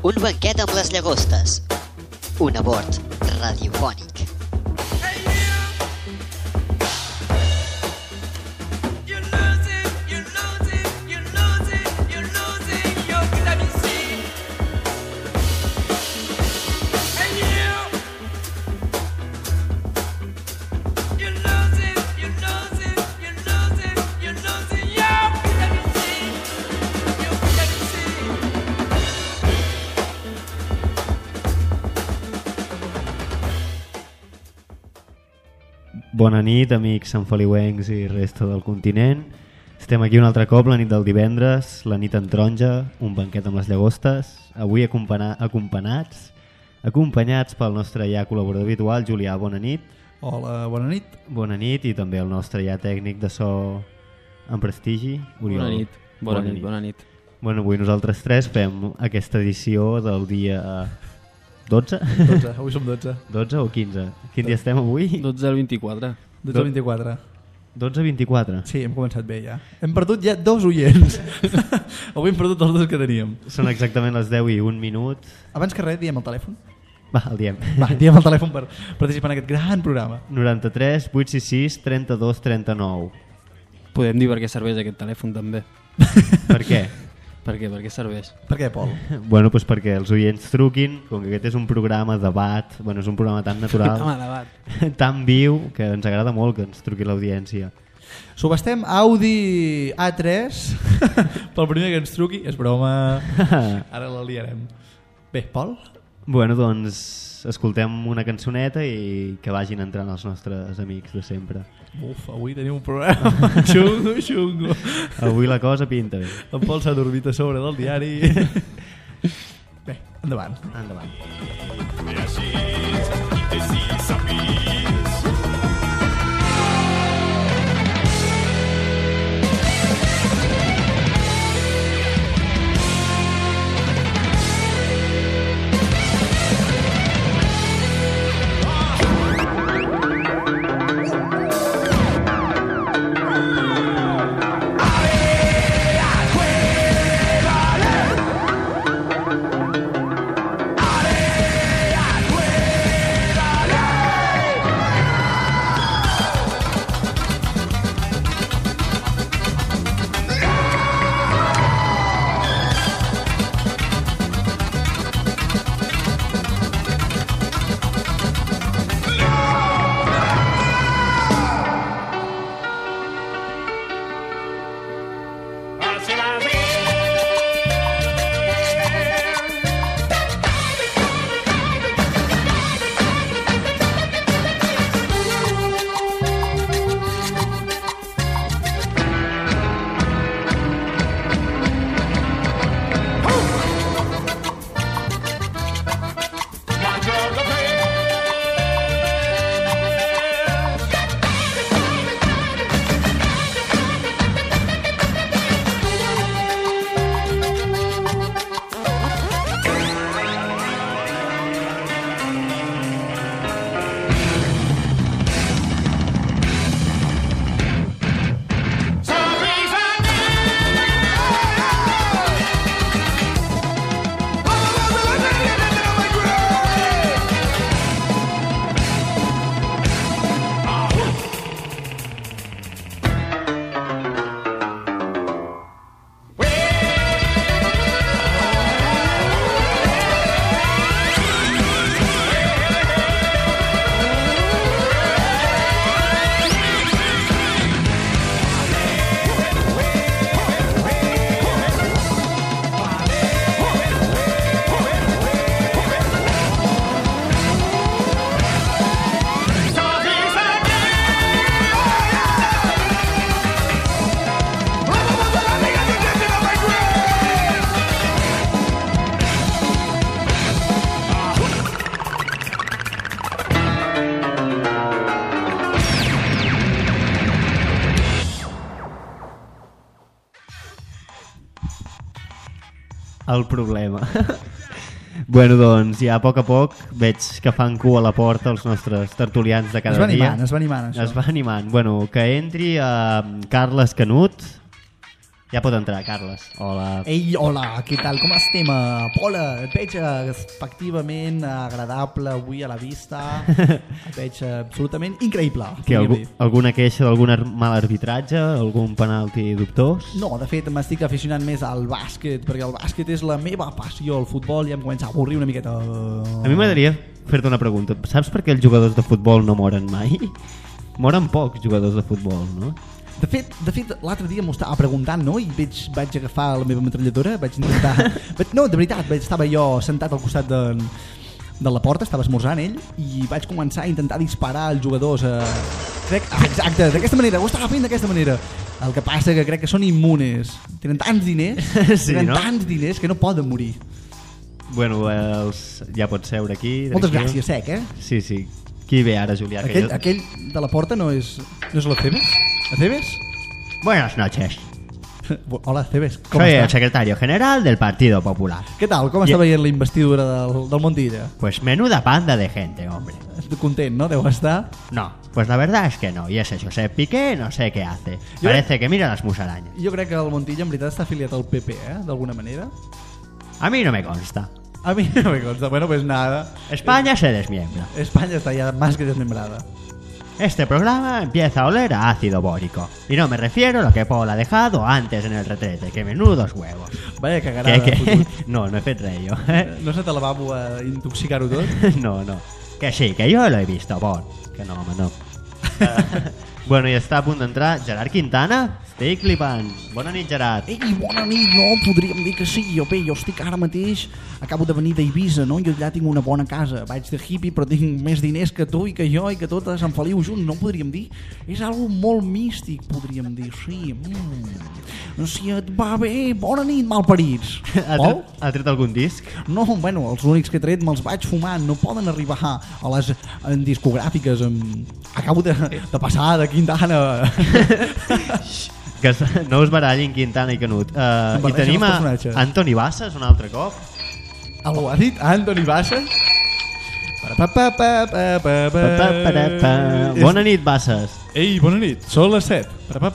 Un banquet amb les llagostes. Un abord radiofònic. Bona nit, amics santfeliuencs i resta del continent. Estem aquí un altre cop, la nit del divendres, la nit en taronja, un banquet amb les llagostes. Avui acompanyats pel nostre ja col·laborador habitual, Julià, bona nit. Hola, bona nit. Bona nit, i també el nostre ja tècnic de so en prestigi, Oriol. Bona nit. Bona nit. Bueno, avui nosaltres tres fem aquesta edició del dia 12? 12, avui som 12. 12 o 15? Quin dia estem avui? 12 al 24. 12 al 24. 12 a 24? Sí, hem començat bé ja. Hem perdut ja 2 oients. Avui hem perdut els 2 que teníem. Són exactament les 10 i 1 minut. Abans que res, diem el telèfon. Va, el diem. Va, diem el telèfon per participar en aquest gran programa. 93 866 32 39. Podem dir per què serveix aquest telèfon també. Per què? Per què? Per què serveix? Per què, Pol? Bueno, pues perquè els oients truquin, com que aquest és un programa de debat, bueno, és un programa tan natural, tan viu, que ens agrada molt que ens truqui l'audiència. Subestem Audi A3 pel primer que ens truqui. És broma. Ara la liarem. Bé, Pol? Bueno, doncs escoltem una cançoneta i que vagin entrant els nostres amics de sempre. Uf, avui tenim un programa xungo. Avui la cosa pinta bé. En Pol s'ha dormit a sobre del diari. Bé, endavant. El problema. Bueno, doncs ja a poc veig que fan cua a la porta els nostres tertulians de cada dia. Es va animant, això. Es va animant. Bueno, que entri Carles Canut. Ja pot entrar, Carles. Hola. Ei, hola, què tal, com estem? Hola, et veig efectivament agradable avui a la vista. Et veig absolutament increïble. Que alguna queixa d'algun mal arbitratge? Algun penalti dubtós? No, de fet m'estic aficionant més al bàsquet, perquè el bàsquet és la meva passió. El futbol ja em comença a avorrir una miqueta. A mi m'agradaria fer-te una pregunta. Saps per què els jugadors de futbol no moren mai? Moren pocs jugadors de futbol, no? De fet l'altre dia m'ho estava preguntant, no? I vaig agafar la meva metralladora, vaig intentar... No, de veritat, estava jo sentat al costat de la porta, estava esmorzant ell, i vaig començar a intentar disparar als jugadors. Exacte, d'aquesta manera, ho estava fent d'aquesta manera. El que passa que crec que són immunes. Tenen tants diners, sí, tants diners que no poden morir. Bueno, ja pots seure aquí. Moltes gràcies, Sec, Sí. Qui ve ara, Julià? Aquell de la porta no és l'Acebes? ¿Acebes? Buenas noches. Hola, Acebes. Soy el secretario general del Partido Popular. Què tal? Com està veient la investidura del Montilla? Pues menuda panda de gente, hombre. Content, ¿no? Deu estar. No, pues la verdad es que no. Y ese Josep Piqué no sé qué hace. Parece que mira las musarañas. Jo crec que el Montilla en veritat està afiliat al PP, d'alguna manera. A mí no me consta. A mí no me consta. Bueno, pues nada. España se desmiembra. España está ya más que desmembrada. Este programa empieza a oler a ácido bórico. Y no me refiero a lo que Paul ha dejado antes en el retrete, que menudos huevos. Vaya cagarada. No he fet res jo. No se te la va a intoxicar-ho tot? No. Que sí, que yo lo he visto, Paul. Que no, home, no. Bueno, i està a punt d'entrar Gerard Quintana. Estic clipant. Bona nit, Gerard. Ei, bona nit, no, podríem dir que sí. Jo estic ara mateix, acabo de venir d'Eivissa, no? Jo allà tinc una bona casa. Vaig de hippie, però tinc més diners que tu i que jo i que tot a Sant Feliu junts, no podríem dir? És algo molt místic, podríem dir, sí. Si et va bé, bona nit, malparits. Ha tret algun disc? No, bueno, els únics que he tret me'ls vaig fumant, no poden arribar a les discogràfiques. Acabo de passar de Quintana. Que no us barallin Quintana i Canut. I tenim a Antoni Bassas un altre cop. Algú ha dit Antoni Bassas? Bona nit, Bassas. Ei, bona nit, són les 7.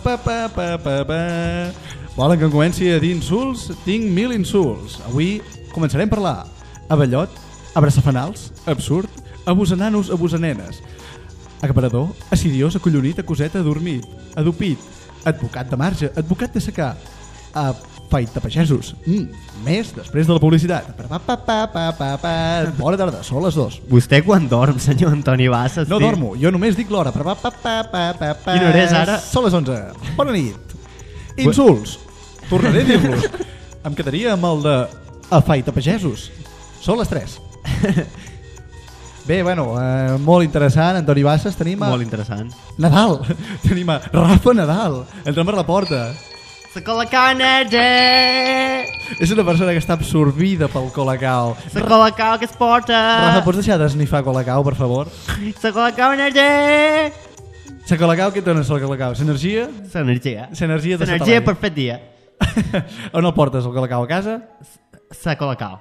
Volen que comenci a dir insults? Tinc 1000 insults. Avui començarem a parlar abellot, abraçafanals, absurd, abusenanos, abusenenes, acaparador, assidiós, acollonit, acoset, adormit, adopit, advocat de marge, advocat de secar, afaitapagesos. Més després de la publicitat. Bona tarda, són les 2. Vostè quan dorm, senyor Antoni Bassas? No dormo, jo només dic l'hora. Quina hora és ara? Són les 11. Bona nit. Insults. Tornaré a dir-los. Em quedaria amb el de afaitapagesos. Són les 3. Bé, bueno, molt interessant, Antoni Bassas. Tenim a... Molt interessant. Nadal. Tenim a Rafa Nadal. Entrem per la porta. La Colacao Energy! És una persona que està absorbida pel Colacao. La Colacao que es porta! Rafa, pots deixar d'esnifar Colacao, per favor? La Colacao Energy! La Colacao, què et dona la Colacao? L'energia? L'energia. L'energia de l'energia per fet dia. On el portes, el Colacao, a casa? La Colacao.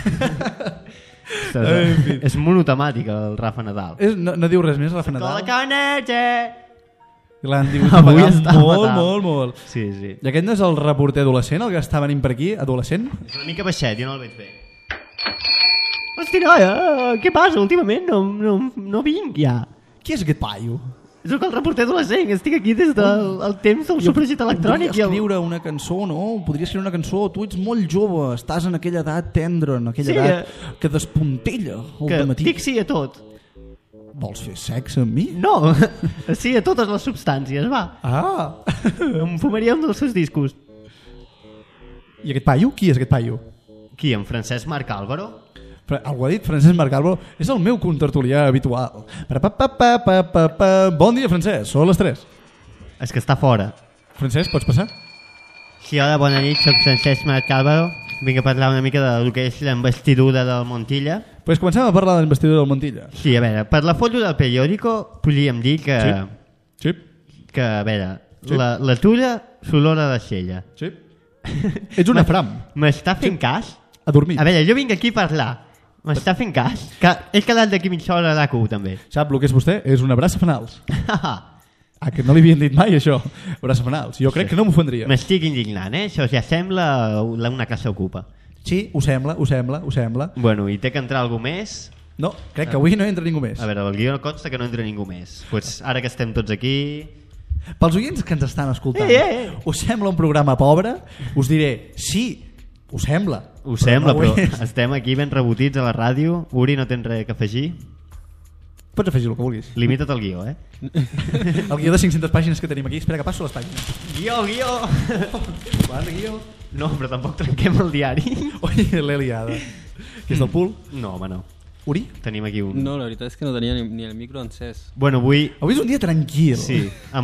És monotemàtic el Rafa Nadal. No diu res més, Rafa Nadal? Colacao Energy! L'han dit molt. Sí. I aquest no és el reporter adolescent, el que està venint per aquí, adolescent? És una mica baixet, jo no el veig bé. Hosti, noia, què passa? Últimament no vinc ja. Qui és aquest paio? És el reporter adolescent, estic aquí des del temps del sufragit electrònic. Podria escriure una cançó, no? Podria escriure una cançó. Tu ets molt jove, estàs en aquella edat tendra, en aquella edat que despuntella al dematí. Que dic sí a tot. Vols fer sexe amb mi? No, sí a totes les substàncies, va. Em fumaria un dels seus discos. I aquest paio? Qui és aquest paio? Qui, en Francesc Marc Álvaro? Algú ha dit Francesc Marc Álvaro. És el meu contertulià habitual. Bon dia, Francesc, són les 3. És que està fora. Francesc, pots passar? Sí, hola, bona nit, soc Francesc Marc Álvaro. Vinc a parlar una mica del que és l'investidura del Montilla. Pues comencem a parlar de l'investidura del Montilla. Sí, a veure, per la foto del periòdico podríem dir que... Sí. Que, a veure, la tura s'olora de xella. Sí. Ets una fram. M'està fent cas? Adormit. A veure, jo vinc aquí a parlar. M'està fent cas? Que he quedat d'aquí mitja hora a l'AQ, també. Sap el que és vostè? És una abraça fanals. que no li havien dit mai això, braçafanals. Jo crec que no m'ofendria. M'estic indignant, Això ja sembla una classe ocupa. Sí, ho sembla. Bueno, i té que entrar algú més? No, crec que avui no entra ningú més. A veure, el guió consta que no entra ningú més. Pues ara que estem tots aquí... Pels oients que ens estan escoltant, us sembla un programa pobre? Us diré, sí, ho sembla. Ho sembla, no però és. estem aquí ben rebotits a la ràdio. Uri, no tens res que afegir? Pots afegir el que vulguis. Limita't al guió, El guió de 500 pàgines que tenim aquí. Espera que passo les pàgines. Guió! Guió. No, però tampoc trenquem el diari. Oi, l'he liada. Que és del pool? No, home, no. Uri? Tenim aquí un... No, la veritat és que no tenia ni el micro encès. Bueno, avui... Avui és un dia tranquil. Sí,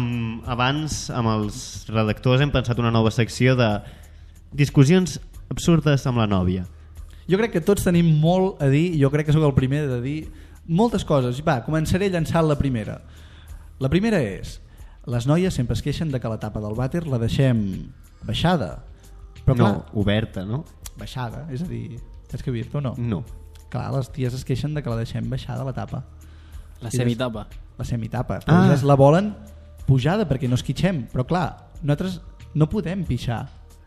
abans amb els redactors hem pensat una nova secció de discussions absurdes amb la nòvia. Jo crec que tots tenim molt a dir. Jo crec que sóc el primer de dir moltes coses. Va, començaré llançant la primera. La primera és: les noies sempre es queixen de que la tapa del vàter la deixem baixada. Però clar, No, oberta, no? baixada, és a dir, saps què dir-te o no? No. Clar, les ties es queixen de que la deixem baixada la tapa. La semitapa. La semitapa. Però elles la volen pujada perquè no esquitxem. Però clar, nosaltres no podem pixar.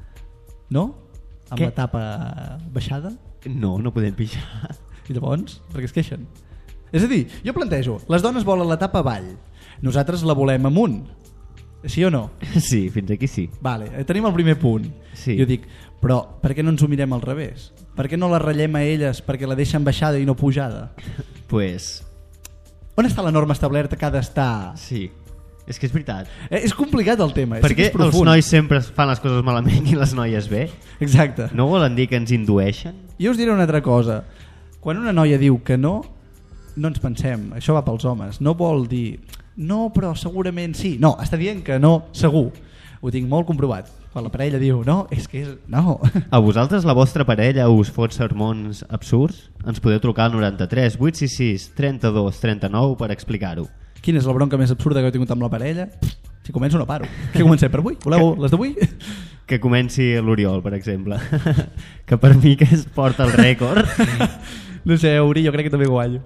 No? Amb Què? la tapa baixada. No, no podem pixar. I llavors, per què es queixen? És a dir, jo plantejo, les dones volen la tapa avall, nosaltres la volem amunt. Sí o no? Sí, fins aquí sí. Vale, tenim el primer punt. Sí. Jo dic, però per què no ens ho mirem al revés? Per què no la ratllem a elles perquè la deixen baixada i no pujada? Pues, On està la norma establerta que ha d'estar? sí. És que és veritat. És complicat el tema. Per sí que què és profund. els nois sempre fan les coses malament i les noies bé? Exacte. No volen dir que ens indueixen? Jo us diré una altra cosa. Quan una noia diu que no, no ens pensem. Això va pels homes. No vol dir, no, però segurament sí. No, està dient que no, segur. Ho tinc molt comprovat. Quan la parella diu, no, és que és... No. A vosaltres la vostra parella us fot sermons absurds? Ens podeu trucar al 93 866 32 39 per explicar-ho. Quina és la bronca més absurda que he tingut amb la parella? Si començo no paro. Què comencem per avui? Voleu les d'avui? Que comenci l'Oriol, per exemple. Que per mi que es porta el rècord. No sé, Uri, jo crec que també guanyo.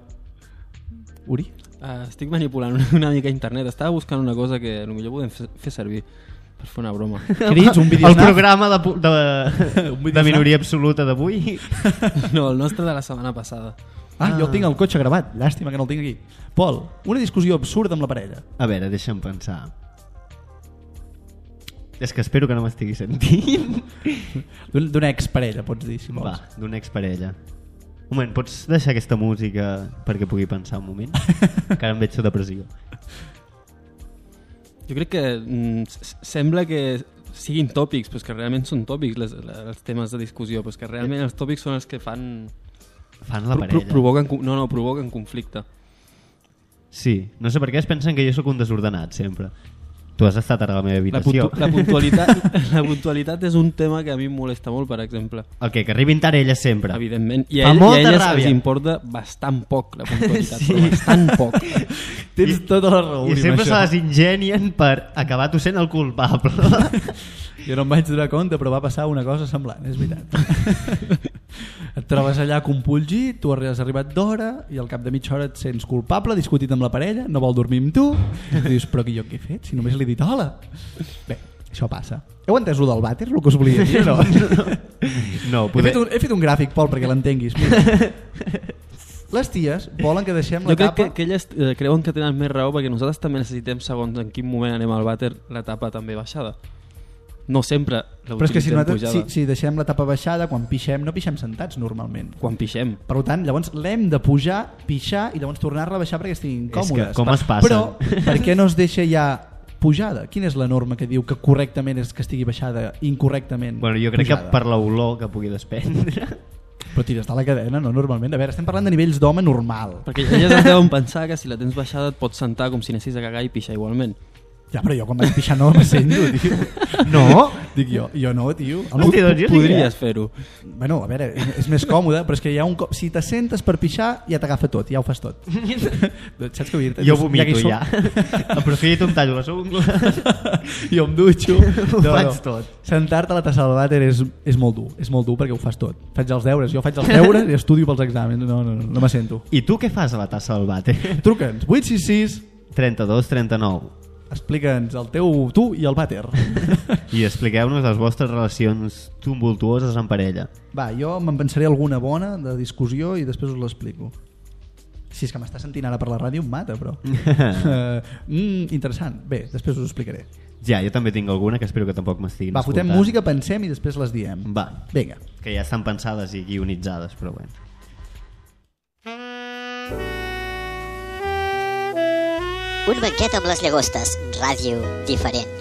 Uri? Estic manipulant una mica internet. Estava buscant una cosa que potser podem fer servir per fer una broma. Crits, un vídeo El snap? programa Un vídeo de minoria absoluta d'avui. No, el nostre de la setmana passada. Jo el tinc al cotxe gravat. Llàstima que no el tinc aquí. Pol, una discussió absurda amb la parella. A veure, deixa'm pensar. És que espero que no m'estigui sentint. D'una exparella, pots dir, si vols. Va, d'una exparella. Un moment, pots deixar aquesta música perquè pugui pensar un moment? Que ara em veig sota pressió. Jo crec que sembla que siguin tòpics, però que realment són tòpics els temes de discussió, però que realment els tòpics són els que fan la parella. provoquen conflicte. Sí, no sé per què es pensen que jo sóc un desordenat sempre. Tu has estat ara a la meva habitació. La puntualitat és un tema que a mi em molesta molt, per exemple. El que arribin tard elles sempre. Evidentment. I Fa a molta elles ràbia. els importa bastant poc la puntualitat, Sí. però bastant poc. Tens tota la raó. I sempre se les ingenien per acabar tu sent el culpable. Jo no em vaig donar compte, però va passar una cosa semblant, és veritat. Et trobes allà compulgit, tu has arribat d'hora i al cap de mitja hora et sents culpable, discutit amb la parella, no vol dormir amb tu, i dius, però jo què he fet? Si només li he dit hola. Bé, això passa. Heu entès el del vàter, el que us volia dir, no? No, He fet un gràfic, Pol, perquè l'entenguis. Mira. Les ties volen que deixem la Jo crec tapa... que elles creuen que tenen més raó, perquè nosaltres també necessitem, segons en quin moment anem al vàter, la tapa també baixada. No sempre la Però és que si, utilitzem pujada. si deixem la tapa baixada, quan pixem, no pixem sentats normalment. Quan pixem. Per tant, llavors l'hem de pujar, pixar i llavors tornar-la a baixar perquè estiguin còmodes. És que com es passen? Però per què no es deixa ja pujada? Quina és la norma que diu que correctament és que estigui baixada i incorrectament Bueno, jo crec pujada? que per l'olor que pugui desprendre. Però tires de la cadena, no? Normalment. A veure, estem parlant de nivells d'home normal. Perquè elles es deuen pensar que si la tens baixada et pots sentar com si anessis a cagar i pixar igualment. Ja, però jo quan vaig pixar no me sento, tio. No? Dic jo no, tio. Hosti, doncs jo sí que- Podries fer-ho. Bueno, a veure, és més còmode, però és que hi ha un cop... Si te sentes per pixar, ja t'agafa tot, ja ho fas tot. Saps què vull dir-te? Jo vomito que hi ja. Aprofito, em tallo les ungles. Jo em dutxo. Ho faig tot. Sentar-te a la tassa del vàter és molt dur. És molt dur perquè ho fas tot. Faig els deures, jo faig els deures i estudio pels exàmens. No me sento. I tu què fas a la tassa del vàter? Truca'ns, 866... 32 39. explica'ns tu i el vàter. I expliqueu-nos les vostres relacions tumultuoses en parella. Va, jo me'n pensaré alguna bona de discussió i després us l'explico. Si és que m'està sentint ara per la ràdio em mata, però interessant. Bé, després us ho explicaré. Ja, jo també tinc alguna que espero que tampoc m'estiguin Va, escoltant. fotem música, pensem i després les diem. Va, vinga. Que ja estan pensades i guionitzades, però bueno. Un banquet amb les llagostes, ràdio diferent.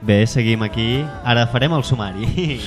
Bé, seguim aquí. Ara farem el sumari.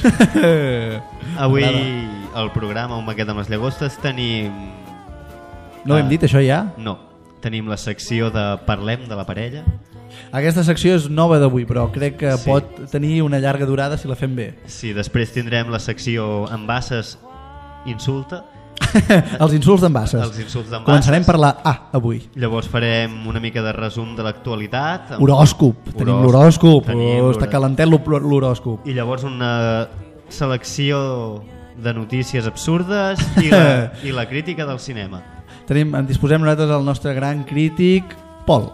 Avui al programa Un banquet amb les llagostes tenim... No ho hem dit, això ja? No, tenim la secció de Parlem de la parella. Aquesta secció és nova d'avui, però crec que pot tenir una llarga durada si la fem bé. Sí, després tindrem la secció Embasses Insulta. Els insults d'Embasses. Els insults d'Embasses. Començarem per la A, avui. Llavors farem una mica de resum de l'actualitat. Horòscop. Tenim l'horòscop. Està calentet l'horòscop. I llavors una selecció de notícies absurdes i la crítica del cinema. Disposem nosaltres el nostre gran crític, Pol.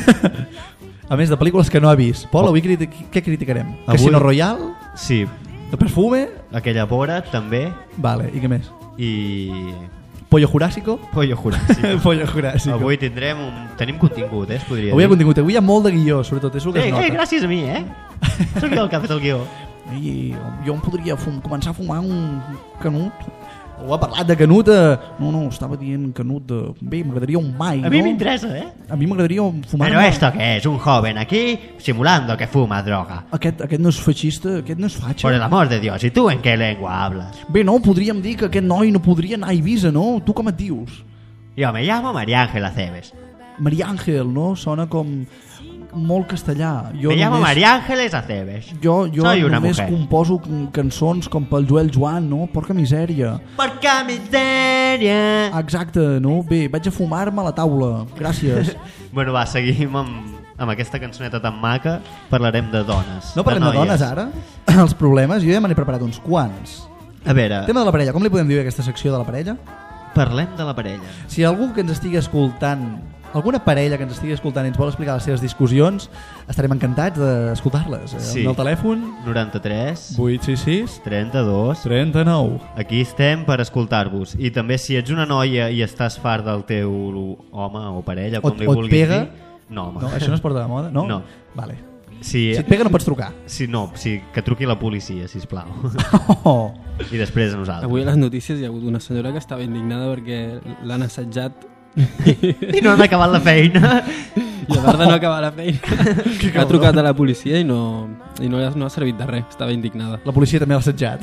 A més de pel·lícules que no ha vist. Pol, avui què criticarem? Casino Royale? Sí. De perfume? Aquella vora, també. Vale, i què més? I... Pollo Jurásico? Pollo Jurásico. Pollo Jurásico. Avui tenim contingut, es podria dir. Avui hi ha contingut, avui hi ha molt de guió, sobretot, és el que es nota. Gràcies a mi, Soc jo el que ha fet el guió. Jo em podria començar a fumar un canut. O ha parlat de canut No, estava dient canut Bé, m'agradaria un mai, A mi m'interessa, A mi m'agradaria fumar... Pero esto que es un joven aquí simulando que fuma droga. Aquest no és feixista, aquest no és fatxa. Por el amor de Dios, ¿y tú en qué lengua hablas? Bé, no, podríem dir que aquest noi no podria anar a Eivissa, no? Tu com et dius? Yo me llamo María Ángela Cebes. María Ángel, no? Sona com molt castellà. Me llamo María Ángeles Aceves. Jo Soy una només mujer. composo cançons com pel Joel Joan, no? Porca misèria. Porca misèria. Exacte, no? Bé, vaig a fumar-me a la taula. Gràcies. Bueno, va, seguim amb aquesta cançoneta tan maca. Parlarem de dones. No parlem de dones ara? Els problemes, jo ja me n'he preparat uns quants. A veure, Tema de la parella, com li podem dir a aquesta secció de la parella? parlem de la parella. Si algú que ens estigui escoltant, alguna parella que ens estigui escoltant i ens vol explicar les seves discussions, estarem encantats d'escoltar-les. Sí. El telèfon 93 866 32 39. Aquí estem per escoltar-vos. I també si ets una noia i estàs fart del teu home o parella, com li et vulguis pega? dir. No, home. No, això no es porta de moda? No? No. Vale. Si et pega no pots trucar. que truqui la policia, sisplau. Oh. I després a nosaltres. Avui a les notícies hi ha hagut una senyora que estava indignada perquè l'han assetjat I no han acabat la feina. i a part de no acabar la feina ha trucat a la policia i no ha servit de res, estava indignada. La policia també l'ha assetjat.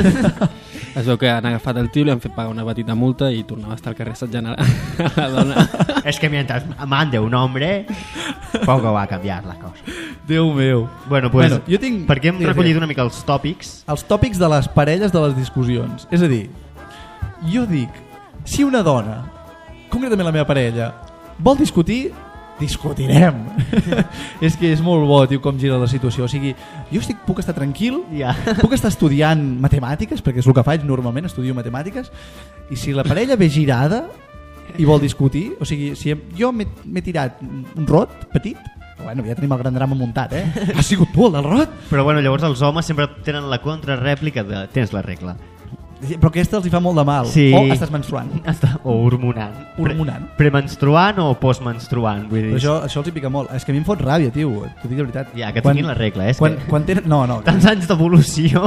Es veu que han agafat el tio, li han fet pagar una petita multa i tornava a estar al carrer assetjant a la dona. Es que mientras mande un hombre poco va a cambiar la cosa. Déu meu. Bueno, pues, jo tinc... perquè hem recollit una mica els tòpics. Els tòpics de les parelles de les discussions. És a dir, jo dic, si una dona, concretament la meva parella, vol discutir, discutirem. És que és molt bo, tio, com gira la situació. O sigui, jo puc estar tranquil, puc estar estudiant matemàtiques, perquè és el que faig normalment, estudio matemàtiques, i si la parella ve girada i vol discutir, o sigui, si jo m'he tirat un rot petit, bueno, ja tenim el gran drama muntat, Ha sigut tu el del rot? Però bueno, llavors els homes sempre tenen la contrarèplica de tens la regla. Però aquesta els hi fa molt de mal. Sí. O estàs menstruant. O hormonant. Hormonant. Premenstruant o postmenstruant, vull dir. Però això els hi pica molt. És que a mi em fot ràbia, tio. T'ho dic de veritat. Ja, que tinguin la regla, Quan tenen... No. Tants anys d'evolució.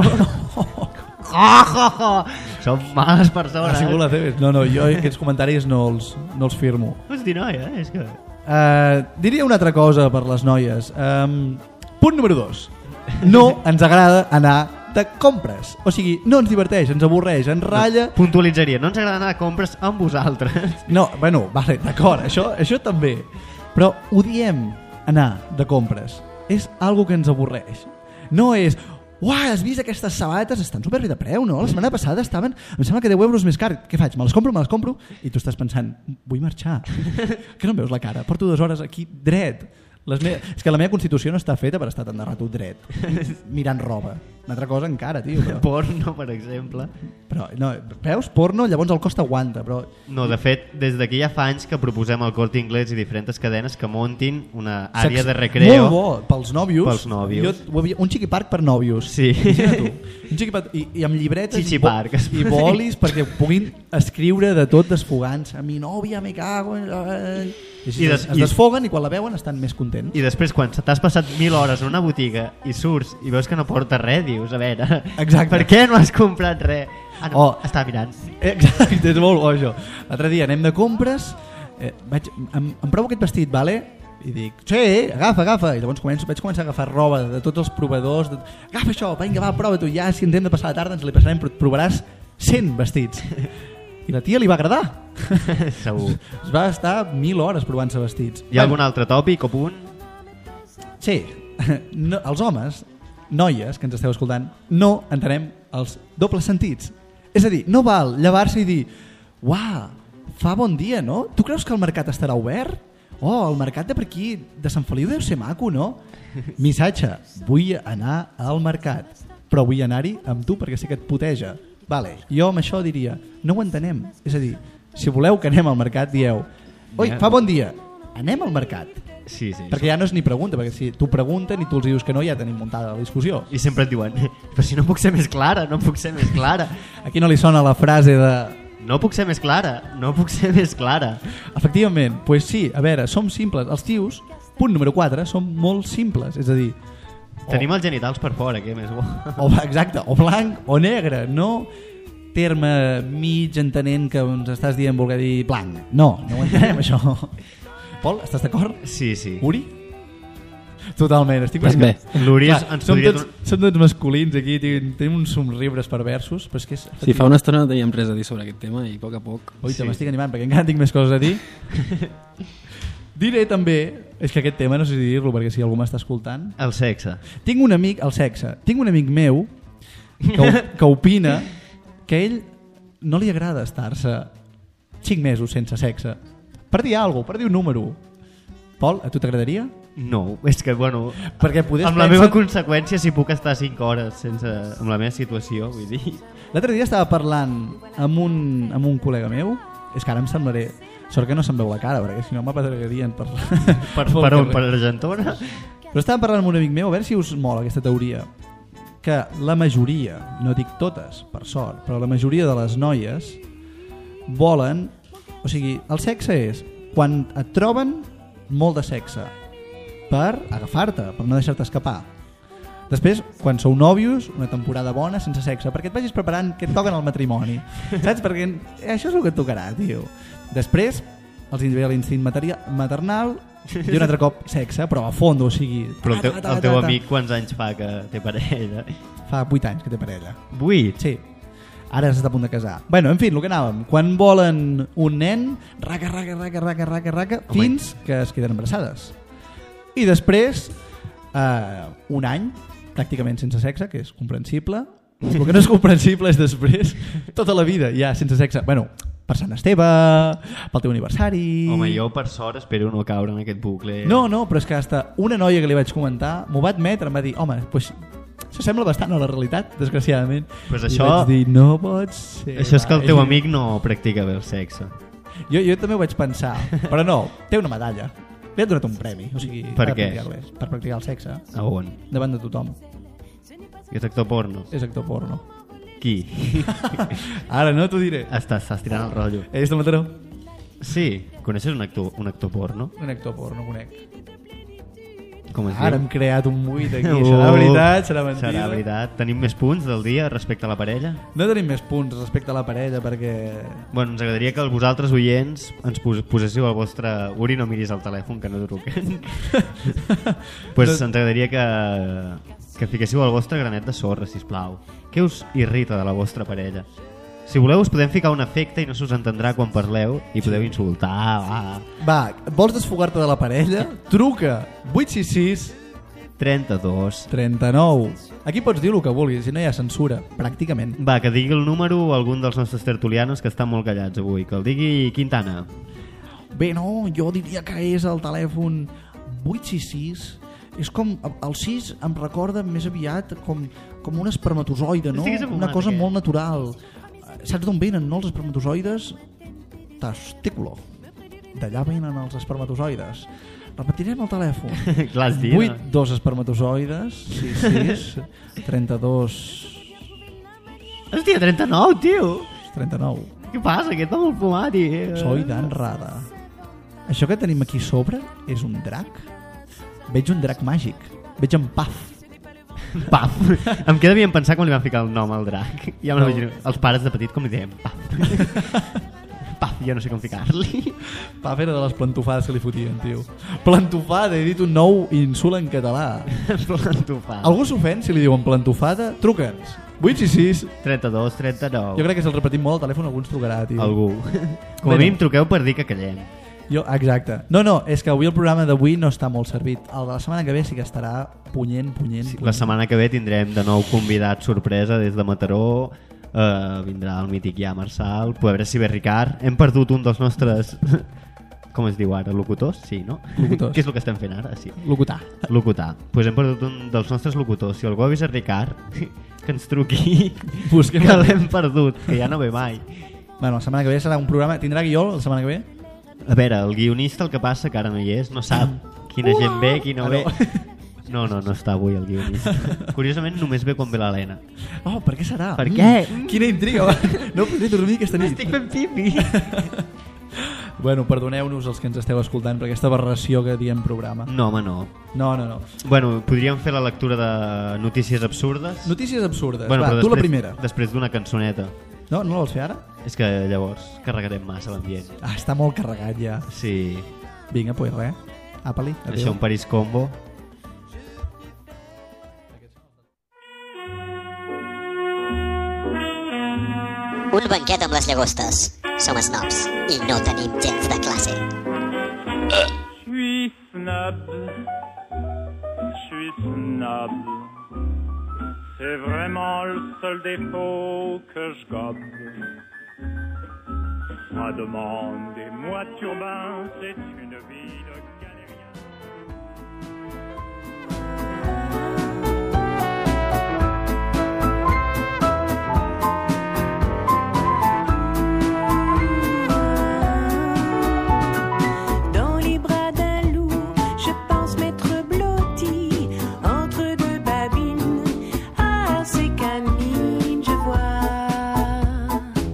Som males persones. Ha sigut la teva. No, jo aquests comentaris no els firmo. Hosti, noia, és que... Diria una altra cosa per les noies. Punt número 2. No ens agrada anar de compres. O sigui, no ens diverteix, ens avorreix, ens ratlla... Puntualitzaria, no ens agrada anar de compres amb vosaltres. No, bueno, vale, d'acord, això també. Però odiem anar de compres. És algo que ens avorreix. No és... Uah, has vist aquestes sabates? Estan superbé de preu, no? La setmana passada estaven, em sembla que 10 euros més car. Què faig? Me les compro? I tu estàs pensant, vull marxar. Que no em veus la cara? Porto 2 hores aquí dret. És que la meva constitució no està feta per estar tan de rato dret mirant roba. Una altra cosa encara, tio, però... Porno, per exemple. Però, no, veus? Porno, llavors el cost aguanta, però... No, de fet, des d'aquí ja fa anys que proposem al Corte Inglés i diferents cadenes que montin una àrea de recreo. Molt bo, pels nòvios. Pels nòvios. Un xiquiparc per nòvios. Sí. Un xiquiparc, i amb llibretes i bolis perquè puguin escriure de tot desfogant-se. A mi nòvia me cago en... I es desfoguen i quan la veuen estan més contents. I després quan t'has passat 1000 hores en una botiga i surts i veus que no porta res, dius, a veure, exacte. Per què no has comprat res? Ah, no, estava mirant. Exacte, és molt bo això. L'altre dia anem de compres, em provo aquest vestit, vale? I dic, sí, agafa. I llavors vaig començar a agafar roba de tots els proveedors. Agafa això, vinga, va, prova tu. Ja, si ens hem de passar la tarda, ens li passarem, però et provaràs 100 vestits. I la tia li va agradar. Segur. Es va estar 1.000 hores provant-se vestits. Hi ha algun altre tòpic o punt? Sí, no, els homes, noies que ens esteu escoltant, no entenem els dobles sentits. És a dir, no val llevar-se i dir uah, fa bon dia, no? Tu creus que el mercat estarà obert? Oh, el mercat de per aquí, de Sant Feliu, deu ser maco, no? Missatge, vull anar al mercat, però vull anar-hi amb tu perquè sé que et puteja. Vale, jo amb això diria, no ho entenem. És a dir, si voleu que anem al mercat, dieu, oi, fa bon dia, anem al mercat. Sí. Perquè ja no és ni pregunta, perquè si tu pregunten i tu els dius que no, ja tenim muntada la discussió. I sempre et diuen, però si no puc ser més clara, no puc ser més clara. Aquí no li sona la frase de... No puc ser més clara, no puc ser més clara. Efectivament, doncs pues sí, a veure, som simples. Els tios, punt número 4, som molt simples. És a dir... Tenim els genitals per fora, què més bo. Exacte, o blanc o negre, no terme mig entenent que ens estàs dient voler dir blanc. No ho entenem, això. Pol, estàs d'acord? Sí. Uri? Totalment, estic Pues bé. L'Uri ens podria... Som tots masculins aquí, tenim uns somribres perversos, però és que és... Sí, fa una estona no teníem res a dir sobre aquest tema i a poc a poc... Ui, te m'estic animant perquè encara tinc més coses a dir. Diré també, és que aquest tema no sé si dir-lo perquè si algú m'està escoltant. El sexe. Tinc un amic, el sexe, tinc un amic meu que opina que a ell no li agrada estar-se 5 mesos sense sexe. Per dir alguna cosa, per dir un número. Pol, a tu t'agradaria? No, és que, bueno, perquè amb la meva conseqüència si puc estar 5 hores sense, amb la meva situació, vull dir... L'altre dia estava parlant amb un col·lega meu, és que ara em semblaré... Sort que no se'm veu la cara, perquè si no m'apedregarien per on? Per Argentona? Però estava parlant amb un amic meu, a veure si us mola aquesta teoria, que la majoria, no dic totes, per sort, però la majoria de les noies volen... O sigui, el sexe és quan et troben molt de sexe per agafar-te, per no deixar-te escapar. Després, quan sou nòvios, una temporada bona sense sexe, perquè et vagis preparant que et toquen el matrimoni. Saps? Perquè això és el que et tocarà, tio. Després, els ve l'instint maternal i un altre cop sexe, però a fons, o sigui... Però el teu amic quants anys fa que té parella? Fa 8 anys que té parella. 8? Sí. Ara s'està a punt de casar. Bueno, en fi, el que anàvem. Quan volen un nen, raca, fins que es queden embarassades. I després, un any, pràcticament sense sexe, que és comprensible. El que no és comprensible és després, tota la vida ja sense sexe. Bueno, per Sant Esteve, pel teu aniversari... Home, jo per sort espero no caure en aquest bucle. No, però és que hasta una noia que li vaig comentar m'ho va admetre, em va dir, home, doncs... Això sembla bastant a la realitat, desgraciadament. Pues això... I vaig dir, no pot ser... Això és que el teu amic no practica bé el sexe. Jo també ho vaig pensar, però no, té una medalla. Li ha donat un premi, o sigui... Per què? Per practicar el sexe. A on? Davant de tothom. És actor porno? És actor porno. Qui? Ara no t'ho diré. Estàs tirant el rotllo. És de Mataró? Sí. Coneixes un actor porno? Un actor porno, conec. Com es Ara diu? hem creat un buit aquí. Serà veritat, serà mentida. Serà veritat. Tenim més punts del dia respecte a la parella? No tenim més punts respecte a la parella perquè... Bueno, ens agradaria que vosaltres, oients, ens poséssiu el vostre... Uri, no miris el telèfon, que no truquen. Pues ens agradaria que fiquéssiu el vostre granet de sorra, sisplau. Què us irrita de la vostra parella? Si voleu us podem ficar un efecte i no se us entendrà quan parleu i podeu insultar. Va, vols desfogar-te de la parella? Truca 866 32 39. Aquí pots dir el que vulguis, si no hi ha censura, pràcticament. Va, que digui el número algun dels nostres tertulianos que estan molt callats avui. Que el digui Quintana. Bé, no, jo diria que és el telèfon 866. És com, el 6 em recorda més aviat com un espermatozoide, no? Una cosa molt natural. Saps d'on venen, no, els espermatozoides? Testículo. D'allà venen els espermatozoides. Repetirem el telèfon. Clar, has dit, 8, 2 espermatozoides, 6, 32... Hòstia, 39, tio! 39. Què passa? Que està molt fumat, tio. Soy Dan Rada. Això que tenim aquí sobre és un drac? Veig un drac màgic. Veig en Paf. Paf. Em queda bien pensar com li van ficar el nom al drac. Ja me l'imagino. Els pares de petit com li deien Paf. paf, jo no sé com ficar-li. Paf era de les plantofades que li fotien, tio. Plantofada, he dit un nou insult en català. Plantofada. Algú s'ofèn si li diuen plantofada? Truca'ns. 866 32 39. Jo crec que si el repetim molt al telèfon algú ens trucarà, tio. Algú. Com a mínim truqueu per dir que callem. Exacte. No, és que avui el programa d'avui no està molt servit. El de la setmana que ve sí que estarà punyent. Sí, la setmana que ve tindrem de nou convidat sorpresa des de Mataró. Vindrà el mític ja Marçal. A veure si ve Ricard. Hem perdut un dels nostres... Com es diu ara? Locutors? Sí, no? Locutors. Què és el que estem fent ara? Sí. Locutar. Pues hem perdut un dels nostres locutors. Si algú ha vist a Ricard, que ens truqui. Busquem que l'hem perdut, que ja no ve mai. Bueno, la setmana que ve serà un programa... Tindrà guió la setmana que ve? A veure, el guionista, el que passa, que ara no hi és, no sap quina gent ve, qui no ve. No està avui el guionista. Curiosament només ve quan ve l'Helena. Oh, per què serà? Per què? Quina intriga, va. No podré dormir aquesta nit. Estic fent pipi. Bueno, perdoneu-nos els que ens esteu escoltant per aquesta aberració que diem programa. No, home, no. No. Bueno, podríem fer la lectura de notícies absurdes. Notícies absurdes. Bueno, va, tu la primera. Després d'una cançoneta. No la vols fer ara? És que llavors carregarem massa l'ambient. Ah, està molt carregat ja. Sí. Vinga, pues res. Apa-li. Deixa un París Combo. Un banquet amb les llagostes. Som snobs i no tenim gens de classe. Je suis snob. C'est vraiment le seul défaut que je gobe. Ah, demandez-moi Turbin, c'est une vie de galérien.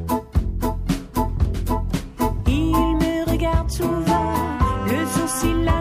Souvent, le sourcil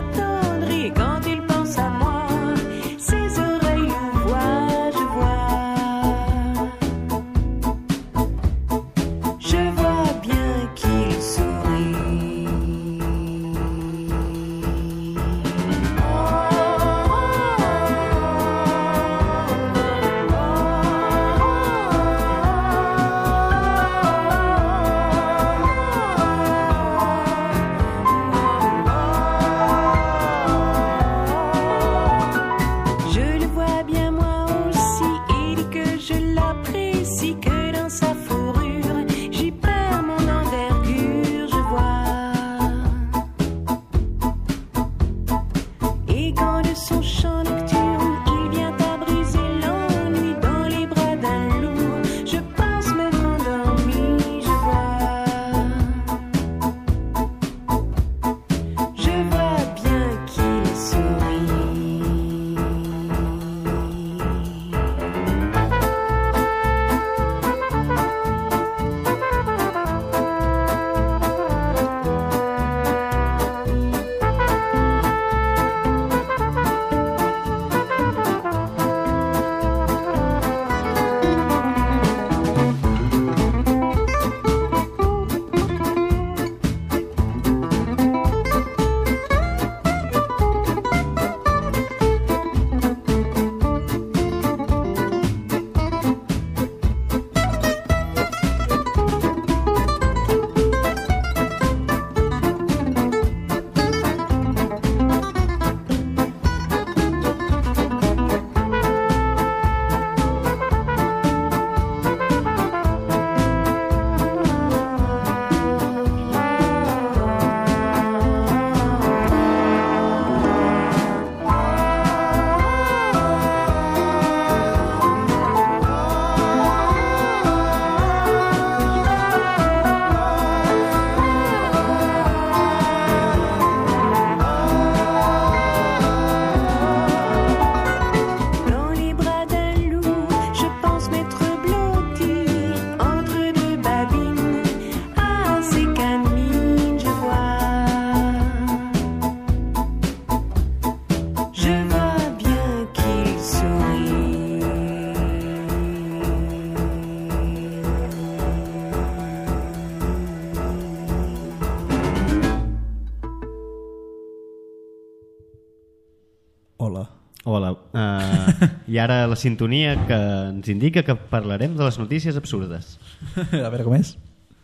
Hola. Hola. I ara la sintonia que ens indica que parlarem de les notícies absurdes. A veure com és.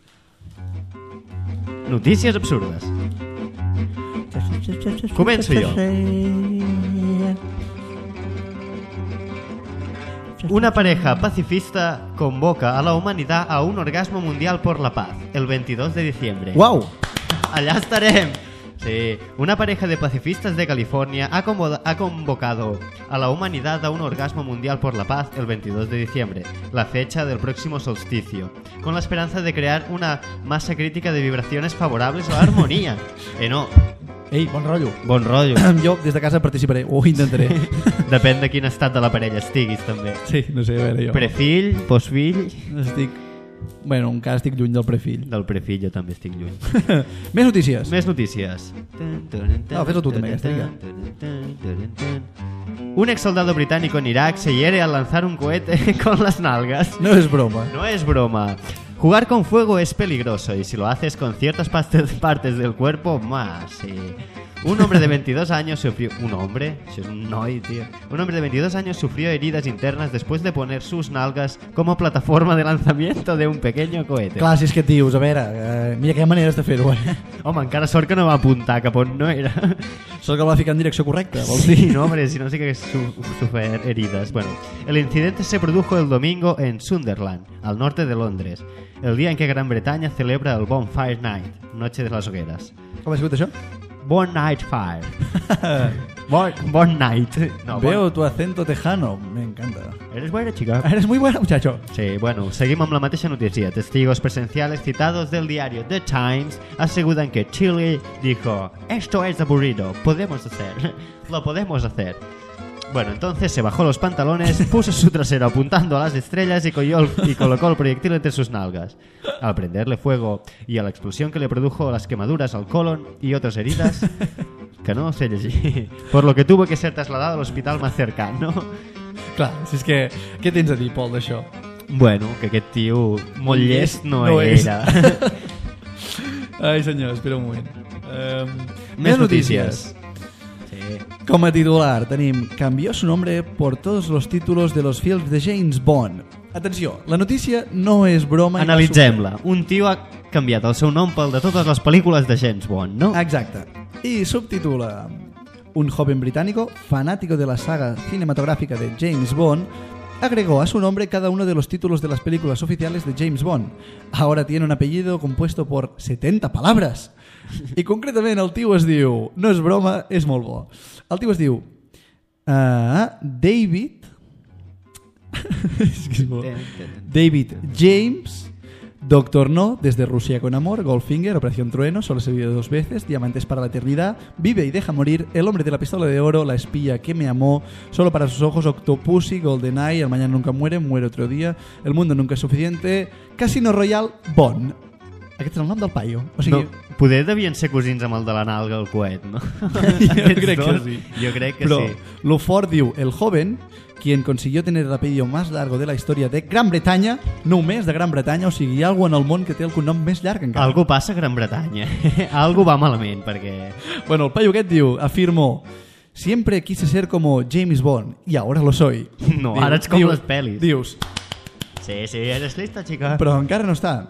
Notícies absurdes. Començo jo. Una pareja pacifista convoca a la humanidad a un orgasmo mundial por la paz el 22 de diciembre. Uau! Allá estarem. Sí, una pareja de pacifistas de California ha convocado a la humanidad a un orgasmo mundial por la paz el 22 de diciembre, la fecha del próximo solsticio, con la esperanza de crear una masa crítica de vibraciones favorables a la armonía. No. Ei, bon rotllo. Bon rotllo. Jo des de casa participaré, ho intentaré. Depèn de quin estat de la parella estiguis, també. Sí, no sé, a veure jo. Prefill, postfill... Estic... Bueno, encara estic lluny del prefill. Del prefill jo també estic lluny. Més notícies. Més notícies. Fes-ho tu també, aquesta mica. Un exsoldado británico en Irak se hiere al lanzar un cohete con las nalgas. No és broma. No es broma. Jugar con fuego es peligroso y si lo haces con ciertas partes del cuerpo, más. Sí. Un hombre de 22 años sufrió... ¿Un hombre? Això és un noi, tío. Un hombre de 22 años sufrió heridas internas después de poner sus nalgas como plataforma de lanzamiento de un pequeño cohete. Clar, si és que dius, a veure, mira que hi ha maneres de fer-ho, Home, encara sort que no va apuntar cap on no era. Sort que el va ficar en direcció correcta, vols dir? Sí, no, hombre, si no sí que sufre heridas. Bueno, el incidente se produjo el domingo en Sunderland, al norte de Londres, el día en que Gran Bretaña celebra el Bonfire Night, Noche de las Hogueras. Com has escut això? Bon Night Fire. Bon Night. No, Veo tu acento tejano, me encanta. Eres buena, chica. Eres muy buena, muchacho. Sí, bueno, seguimos amb la mateixa notícia. Testigos presenciales citados del diario The Times aseguran que Chile dijo: esto es aburrido, lo podemos hacer. Bueno, entonces se bajó los pantalones, puso su trasero apuntando a las estrellas y colocó el proyectil entre sus nalgas. Al prenderle fuego y a la explosión que le produjo las quemaduras al colon y otras heridas, que no sé llegir, por lo que tuvo que ser trasladado al hospital más cercano. Clar, si és que... Què tens a dir, Pol, d'això? Bueno, que aquest tio molt llest no és. era. Ai, senyor, espera un moment. Més notícies. Como titular tenim: cambió su nombre por todos los títulos de los films de James Bond. Atenció, la notícia no és broma. Analitzem-la. Un tio ha canviat el seu nom pel de totes les pel·lícules de James Bond, no? Exacte. Y subtitula: un joven británico, fanático de la saga cinematográfica de James Bond, agregó a su nombre cada uno de los títulos de las películas oficiales de James Bond. Ahora tiene un apellido compuesto por 70 palabras. I concretament el tio es diu... No és broma, és molt bo. El tio es diu... David... David James, Doctor No, Desde Rusia con Amor, Goldfinger, Operación Trueno, Solo se vive 2 veces, Diamantes para la eternidad, Vive y deja morir, El hombre de la pistola de oro, La espía que me amó, Solo para sus ojos, Octopussy, GoldenEye, El mañana nunca muere, Muere otro día, El mundo nunca es suficiente, Casino Royale, Bond. Aquest és el nom del paio. O sigui... No, poder devien ser cosins amb el de la nalga al coet, no? Jo crec que sí. Jo crec que Però sí. lo fort diu: el joven, quien consiguió tener el apellido más largo de la historia de Gran Bretaña, només de Gran Bretanya, o sigui, hi ha algú en el món que té el cognom més llarg encara. Algú passa a Gran Bretanya. Algú va malament, perquè... Bueno, el paio aquest diu, afirmó: siempre quise ser como James Bond y ahora lo soy. No, ara ets com les pel·lis. Dius, Sí, eres lista, chica. però encara no està.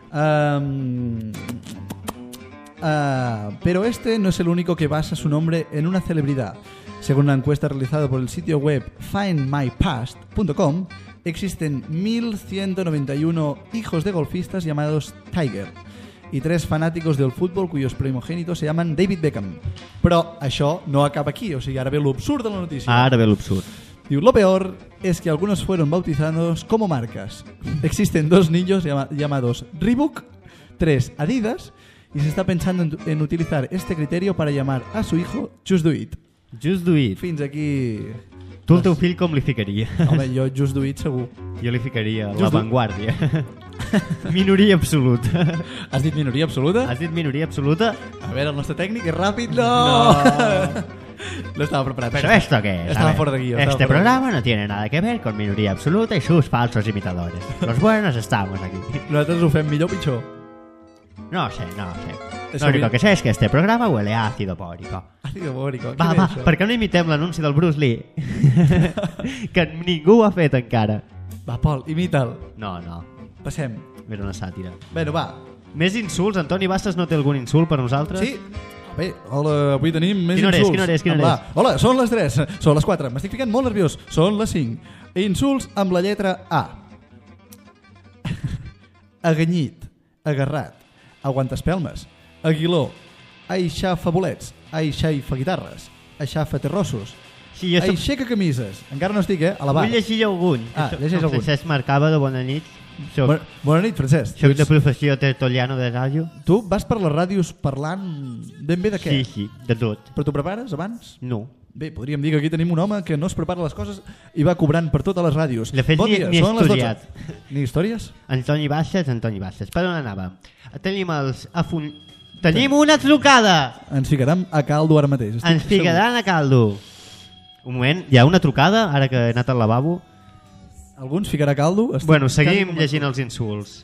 Pero este no es el único que basa su nombre en una celebridad. Según una encuesta realizada por el sitio web findmypast.com, existen 1.191 hijos de golfistas llamados Tiger y 3 fanáticos del fútbol cuyos primogénitos se llaman David Beckham. Però això no acaba aquí, o sigui, ara ve l'absurd de la notícia. Ara ve l'absurd. Digo, lo peor es que algunos fueron bautizados como marcas. Existen 2 niños llamados Reebok, 3 Adidas, y se está pensando en utilizar este criterio para llamar a su hijo Just Do It. Just Do It. Fins aquí... Tu el teu fill com li ficaria? Home, jo Just Do It segur. Jo li ficaria Just La Vanguardia. Minoria absoluta. Has dit minoria absoluta? Has dit minoria absoluta? A veure, el nostre tècnic és ràpid. No! No estava preparat. ¿Pero esto qué es? Estaba A ver, fuera de guión. Este programa no tiene nada que ver con minoría absoluta y sus falsos imitadores. Los buenos estamos aquí. Nosaltres ho fem millor o pitjor? No sé. Lo único que sé es que este programa huele a ácido bórico. Ácido bórico. Va, per què no imitem l'anunci del Bruce Lee? Que ningú ho ha fet encara. Va, Pol, imita'l. No. Passem. Era una sàtira. Bueno, va. Més insults? Antoni Bassas no té algun insult per nosaltres? Sí. Bé, hola, avui tenim més Quina hora és? insults. Quina hora és? Quina hora és? Hola, són les 3, són les 4. M'estic ficant molt nerviós. Són les 5. Insults amb la lletra A. Aganyit, agarrat, aguantespelmes, aguiló, aixafa bolets, aixaifa guitarres, aixafa terrossos, Sí, jo soc... aixeca camises. Encara no estic, a la bar. Vull llegir algun. Ah, llegeix algun. Francesc Marcava, de bona nit. Bona nit, Francesc. Soc de professió tertuliano de ràdio. Tu vas per les ràdios parlant ben bé de què? Sí, de tot. Però t'ho prepares abans? No. Bé, podríem dir que aquí tenim un home que no es prepara les coses i va cobrant per totes les ràdios. De fet, Bon ni dia, he són les 12. estudiat. Ni històries? Antoni Bassas. Per on anava? Tenim els... Tenim una trucada! Ens ficarem a caldo ara mateix. estic Ens ficaran a caldo. Un moment, hi ha una trucada, ara que he anat al lavabo. segur. Algú ens ficarà a caldo? Estic Bueno, quasi seguim convençut. llegint els insults.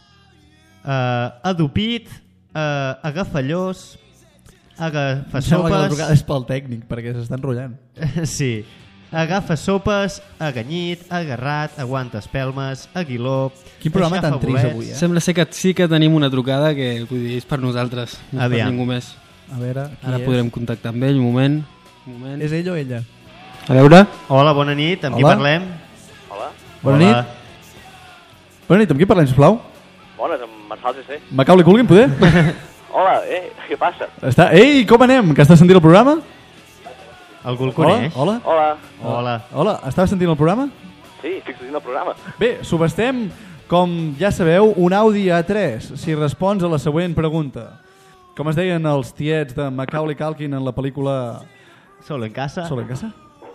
Adupit, agafallós, Em sembla que la agafasopes... trucada és pel tècnic, perquè s'està enrotllant. Sí. Agafasopes, aganyit, agarrat, aguantespelmes, aguiló... Quin programa tan trist aixafabolets. avui, Sembla ser que sí que tenim una trucada que vull dir, és per nosaltres, no és per Aviam. ningú més. A veure, qui Ara és? podrem contactar amb ell, un moment. És ell o ella? A veure. Hola, bona nit, amb qui Hola. parlem? Bona Hola. nit. Bona nit, amb qui parlem, sisplau? Bones, amb Marçal CC. Macaulay Culkin, poder? Hola, què passa? Ei, com anem? Que estàs sentint el programa? Algú el Hola, coneix? hola. Hola. Hola. Hola, estaves sentint el programa? Sí, estic sentint el programa. Bé, subestem, com ja sabeu, un Audi A3 si respons a la següent pregunta. Com es deien els tiets de Macaulay Culkin en la pel·lícula Solo en casa? Solo en casa?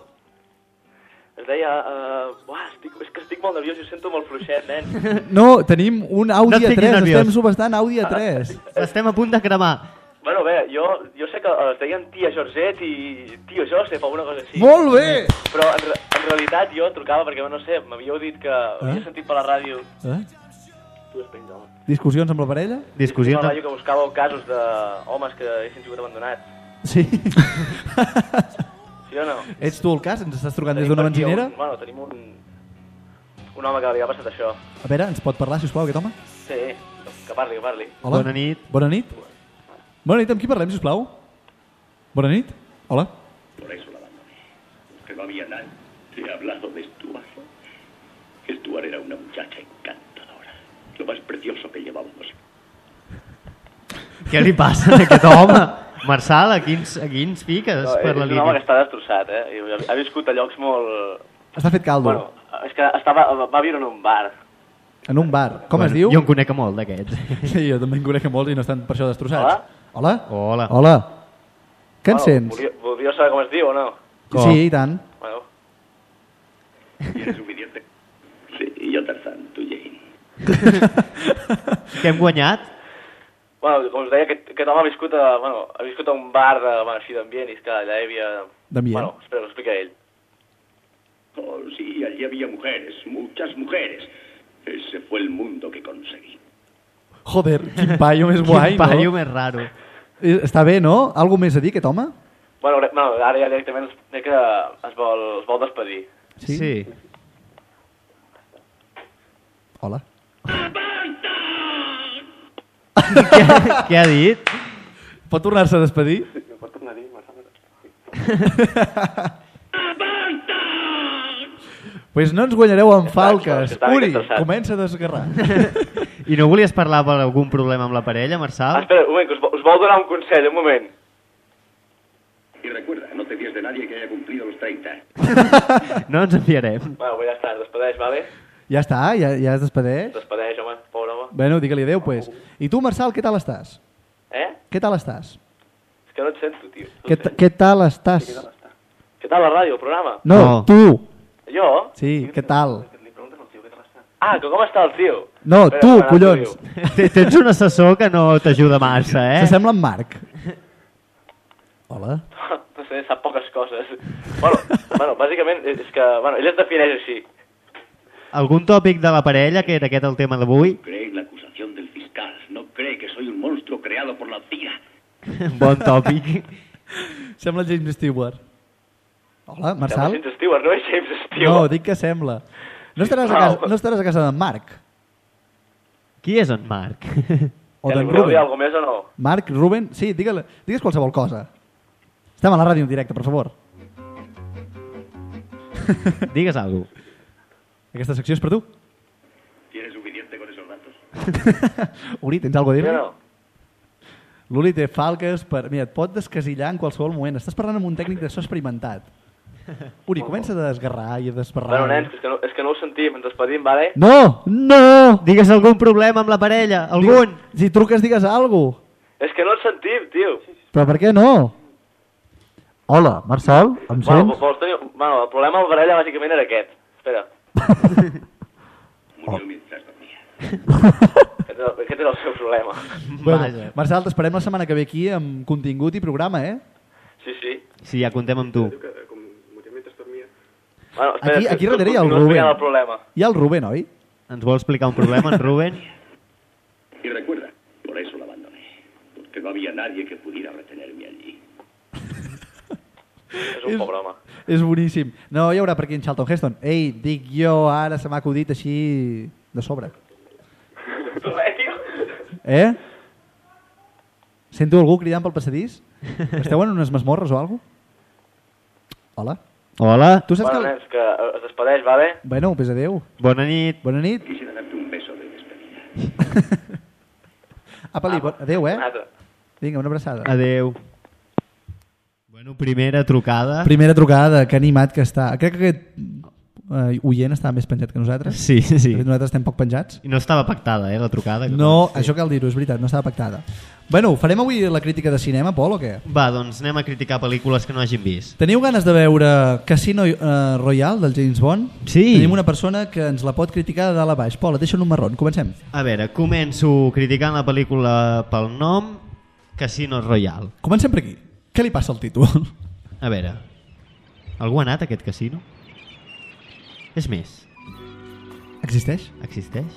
Es deia... és que estic molt nerviós i ho sento molt fluixet, nen. No, tenim un Audi No et fiquis A3, nerviós. estem subestant Audi A3. Estem a punt de cremar. Bueno, bé, jo sé que es deien tia Georgette i tio Josep o alguna cosa així. Molt bé! Però en realitat jo trucava perquè, no sé, m'havíeu dit que havia sentit per la ràdio... Tu és penja, home. Discussions amb la parella? Per Discussions... la ràdio que buscàveu casos d'homes que haguessin sigut abandonats. Sí. Sí o no? Ets tu el cas? Ens estàs trucant des Tenim d'una per aquí benzinera? Bueno, tenim un home que li ha passat això. A veure, ens pot parlar, sisplau, aquest home? Sí, que parli. Hola. Bona nit. Bona nit. Bona nit, amb qui parlem, sisplau? Bona nit. Hola. Por eso la abandoné. Que no había nadie. Te he hablado de Stuart. Stuart era una muchacha encantadora. Lo más precioso que llevábamos. Què li passa a aquest home? Marçal, a quins fiques per la és un home que línia? està destrossat, I ha viscut a llocs molt... Està fet caldo. Bueno, és que va viure en un bar. En un bar. Com es diu? Jo en conec a molt d'aquests. Sí, jo també en conec molts i no estan per això destrossats. Hola? Hola? Hola. Hola. Què en sents? Voldríeu saber com es diu o no? Com? Sí, i tant. Bueno, ¿Tienes suficiente? Sí, y yo Tarzán, tú Jane. Què hem guanyat? bueno, com us deia, aquest home ha viscut a un bar així d'ambient, i és que allà hi havia... D'ambient? Bueno, espera, ho explica ell. Oh, sí, allí había mujeres, muchas mujeres. Ese fue el mundo que conseguí. Joder, quin paio més guai, Quin paio no? més raro. Està bé, no? Algo més a dir, aquest home? Bueno, ara ja directament crec que es vol despedir. Sí. Hola. Què ha dit? Pot tornar-se a despedir? Pot tornar a dir, Marçal? Pues no ens guanyareu amb falques. Està bé, Uri, que està comença a desgarrar. I no volies parlar per algun problema amb la parella, Marçal? Espera, un moment, que us vol donar un consell, un moment. Y recuerda, no te fíes de nadie que haya cumplido los 30. No ens enviarem. Bueno, pues ja està, es despedeix, vale? Ja està, ja es despedeix. Despedeix, home, pobre home. Bueno, digue-li adéu, pues. I tu, Marçal, què tal estàs? Què tal estàs? És que no et sento, tio. Què tal estàs? Què tal la ràdio, el programa? No, No. tu. Jo? Sí, què tal? Li preguntes al tio, què tal està? Ah, que com està el tio? No, Espera, tu, espera, collons. tio. Tens un assessor que no t'ajuda massa, S'assembla en Marc. Hola. No sé, sap poques coses. Bueno, bàsicament és que... Bueno, ell es defineix així. Algun tòpic de la parella, que era aquest el tema d'avui? Cree en la acusación del fiscal. No cree que soy un monstruo creado por la tira. Bon tòpic. Sembla James Stewart. Hola, Marçal? James Stewart, no és James Stewart. No, dic que sembla. No estaràs a casa d'en Marc? Qui és en Marc? O d'en Voleu dir Ruben? alguna més o no? Marc, Ruben? Sí, digues qualsevol cosa. Estem a la ràdio en directe, per favor. Digues alguna cosa. Aquesta secció és per tu. ¿Tienes suficiente con esos datos? Uri, tens alguna cosa a dir-li? Jo no. L'Uli té falques per... Mira, et pot descasillar en qualsevol moment. Estàs parlant amb un tècnic de so experimentat. Uri, comença a desgarrar i a desbarrar. Bueno, nens, és que no ho sentim, ens despedim, vale? No! No! Digues algun problema amb la parella, algun. Si truques, digues alguna cosa. És que no et sentim, tio. Però per què no? Hola, Marçal, em Bueno, vols tenir... Bueno, el problema amb la parella bàsicament era aquest. Espera, Murió mientras dormía. aquest era el seu problema. Bueno, Marçal, t'esperem la setmana que ve aquí amb contingut i programa, eh? Sí, sí. Sí, ja contem amb tu. Bueno, espera, Aquí darrere hi ha el continua explicant Rubén. el problema. Hi ha el Rubén, oi? Ens vol explicar un problema, en Ruben? Y recuerda, por eso la abandoné. Porque no había nadie que pudiera retenerme allí. És un pobre home. És boníssim. No hi haurà per aquí en Charlton Heston. Ei, dic jo, ara se m'ha acudit així de sobre. Eh? Sento algú cridant pel passadís? Esteu en unes masmorres o alguna cosa? Hola? Hola. Tu saps Bueno, que... nens, que es despedeix, vale? Bueno, pues adeu. Bona nit. Bona nit. Quisiera darte un beso de despedida. Apa-li, adeu, eh? Un altre. Vinga, una abraçada. Adeu. Bueno, primera trucada. Primera trucada, que animat que està. Crec que aquest oient estava més penjat que nosaltres. Sí, sí. De fet, nosaltres estem poc penjats. I no estava pactada, la trucada. No, això cal dir-ho, és veritat, no estava pactada. Bueno, farem avui la crítica de cinema, Pol, o què? Va, doncs anem a criticar pel·lícules que no hàgim vist. Teniu ganes de veure Casino Royale del James Bond? Sí. Tenim una persona que ens la pot criticar de dalt a baix. Pol, et deixo en un marrón, comencem. A veure, començo criticant la pel·lícula pel nom Casino Royale. Comencem per aquí. Què li passa al títol? A veure, algú ha anat a aquest casino? És més, Existeix? existeix?